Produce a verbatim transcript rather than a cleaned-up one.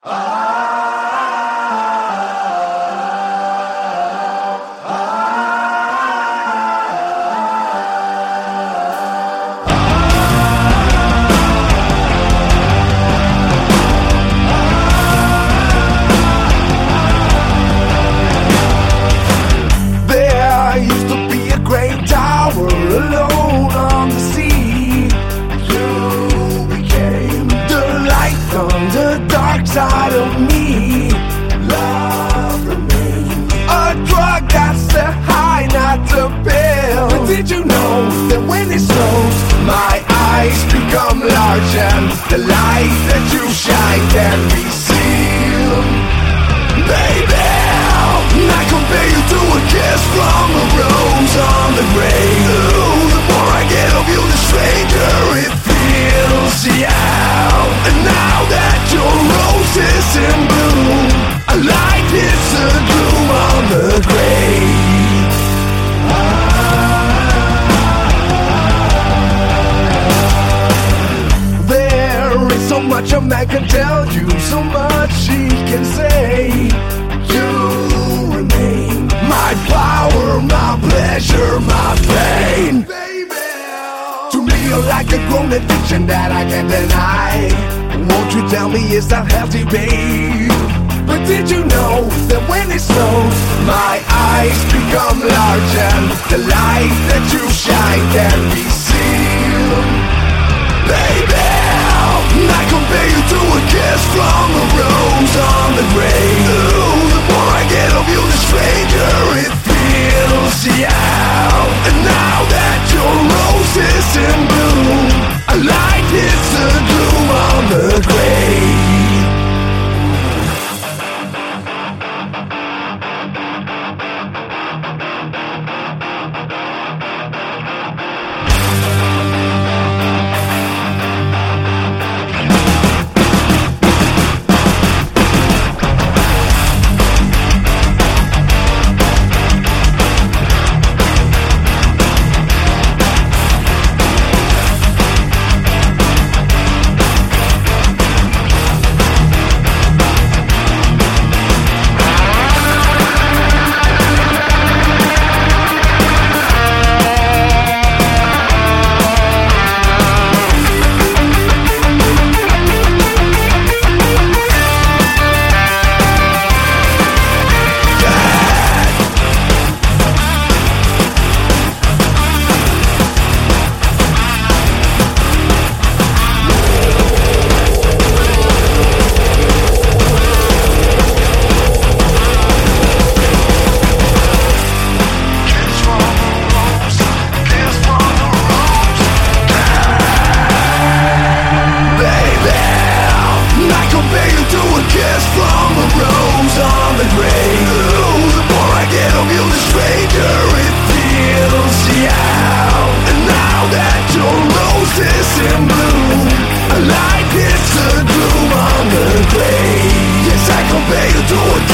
There used to be a great tower alone on the sea. You became the light on the dark side of me. Love remains a drug that's the high, not the pill. But did you know that when it snows, my eyes become large and the light that you shine can be seen? Baby, I compare you to a kiss from a rose on the grave. Ooh, the more I get of you, the stranger it feels, yeah. And now that your rose is in bloom, a light hits the gloom on the grave. There is so much a man can tell you, so much he can say. You remain my power, my pleasure, my pain. Baby, to me you're like a grown addiction that I can't deny. Won't you tell me is that healthy, babe? But did you know that when it snows, my eyes become large and the light that you shine can be seen? Baby, I compare you to a kiss from a rose on the grave. Ooh, the more I get of you, the stranger it feels, yeah. And now that your rose is in bloom, a light hits the gloom on the grave. Do it.